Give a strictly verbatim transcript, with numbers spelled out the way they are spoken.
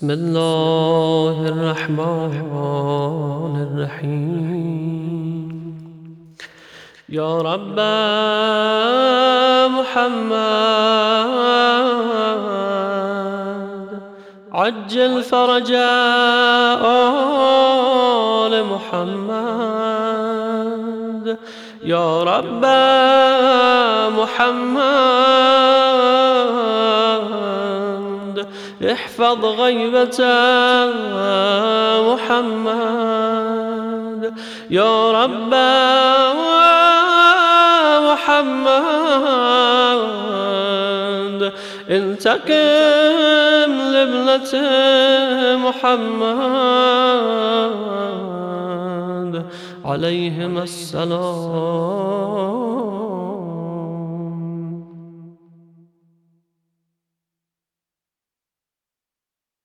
بسم الله الرحمن الرحيم. يا رب محمد عجل فرج آل محمد. يا رب محمد احفظ غيبة محمد. يا رب محمد انتقم لابنة محمد عليهم السلام.